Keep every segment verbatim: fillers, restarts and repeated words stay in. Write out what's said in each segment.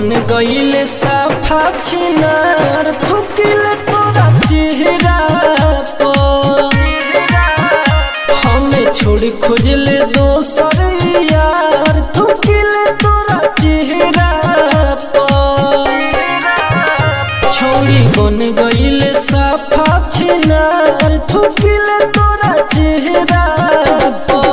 बन गईले साफा छिनार थुकिले तोरा चेहरा पर हमें छोड़ी खोजले दोसर यार थुकिले तोरा चेहरा पर छोड़ी बन गईले साफा छिनार थुकिले तोरा चेहरा पर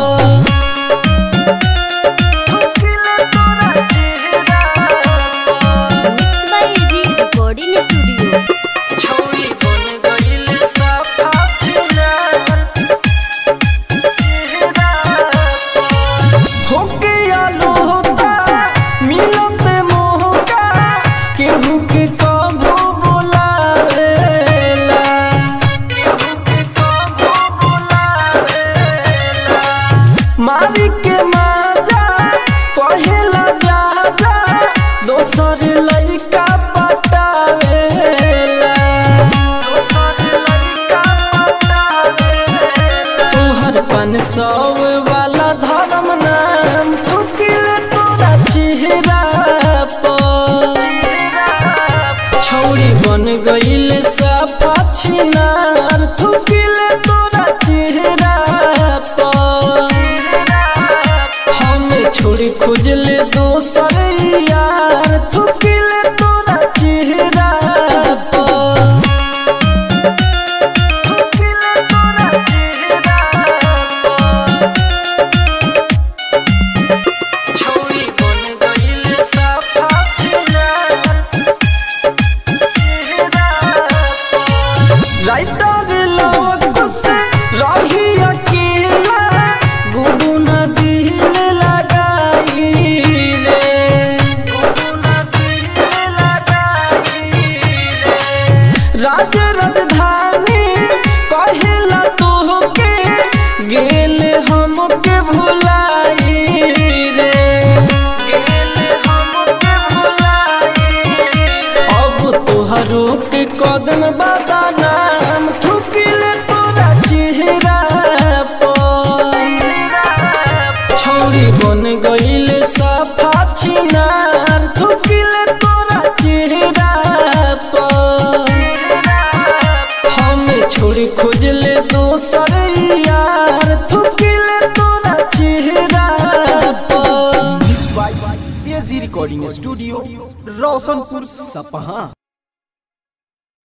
मारी के माजा कहेला जा जा दोसर लइका पटावेला दोसर लइका पटावेला तोहर पन सौ वाला धर्म नाम थुकिले तोरा चेहरा पर छौरी बन गईले साफा छिनार थुकिले तोरा चेहरा पर छोड़ी खोजले दोसर यार थुकिले तोरा चेहरा पर थुकिले तोरा चेहरा पर छोड़ी बन गईले साफा छिनार चेहरा पर राइटर लोग से रही अकेला गुडू नदी राज राजधानी कहेला तोहके गेल हमके भुलाई रे गेल हमके भुलाई अब तोहरो के कदम बदनाम थुकिले तोरा चेहरा पर छौरी बन गईले साफा छिनार थुकिले तोरा चेहरा पर छोड़ी खोजले दोसर यार थुकिले तोरा चेहरा पर। एजी रिकॉर्डिंग स्टूडियो रोशनपुर सपहा।